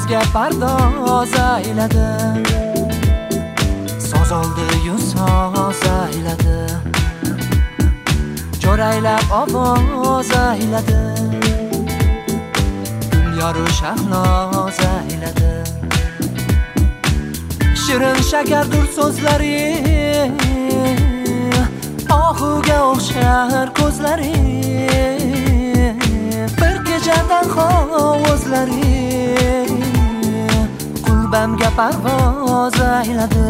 yozga pardoz ayladi, so'z oldi-yu so'z ayladi, jo'raylab ovoz ayladi, gul yoru shahnoz ayladi. Shirin shakardur so'zlari, ohuga o'xshar ko'zlari, bir kechadan hovuzlari, qulbamga parvoz ayladi.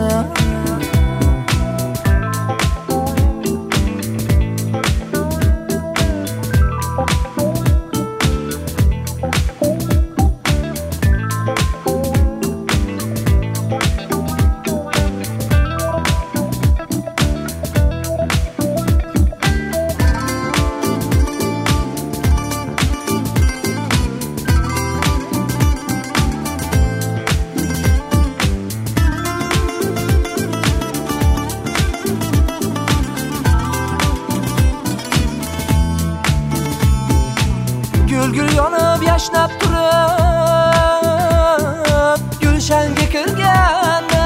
Gül yonib yashnab turib, gulshanga kirganda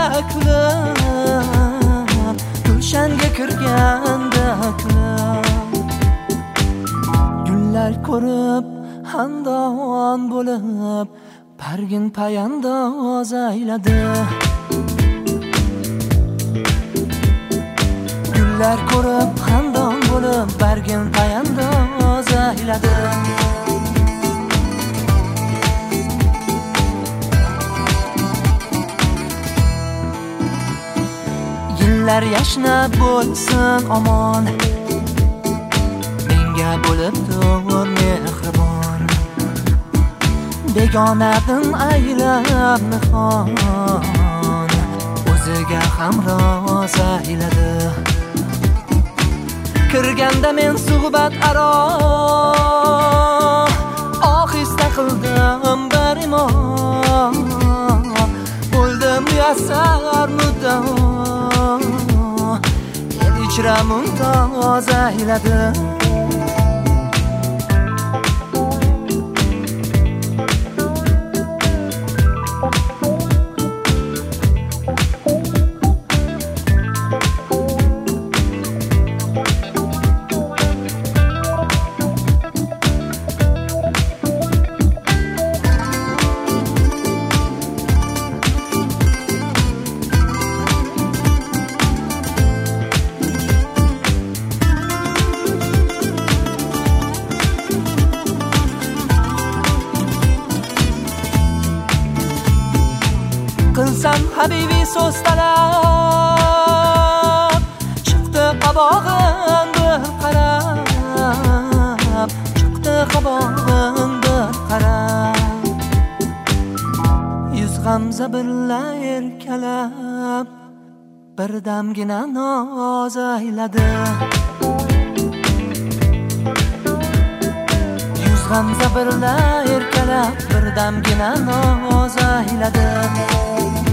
kulib, gulshanga kirganda kulib, gullar ko'rib handon bo'lib, pargin payandoz ayladi. Gullar ko'rib handon bo'lib, pargin payandoz ayladi. Yillar yashnab bo'lsin omon, menga bo'lib tur mehribon, begonadan aylab nihon, o'ziga hamroz ayladi. Kirganda men suhbat aro, ohista qildim barimon, bo'ldim muyassar muddao, ichra mumtoz ayladi. Qilsam habibi so'z talab, chiqdi qabog'im bir qarab, chiqdi qabog'im bir qarab, yuz g'amza birla erkalab, birdamgina noz ayladi. Yuz g'amza birla erkalab, birdamgina noz ayladi.